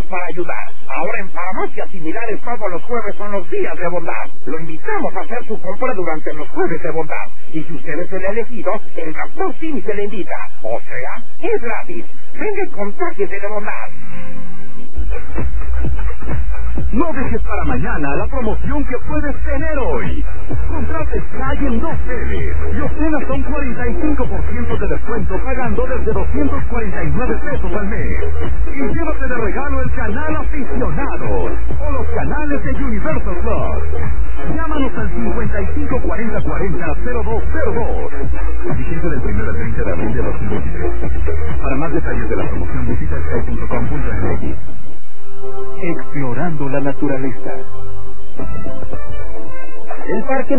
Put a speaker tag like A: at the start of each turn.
A: para ayudar. Ahora en farmacias similares todos los jueves son los días de bondad. Lo invitamos a hacer su compra durante los jueves de bondad. Y si usted es el elegido, el Dr. Simi se le invita. O sea, es gratis. Venga y contágiese de bondad.
B: No dejes para mañana la promoción que puedes tener hoy. Contrate Sky en 2 series y obtén hasta un 45% de descuento pagando desde 249 pesos al mes. Y llévate de regalo el canal Aficionados o los canales de Universal Plus. Llámanos al 5540400202. Vigente del 1 al 30 de abril de 2023. Para más detalles de la promoción visita sky.com.mx. Explorando la naturaleza. El parque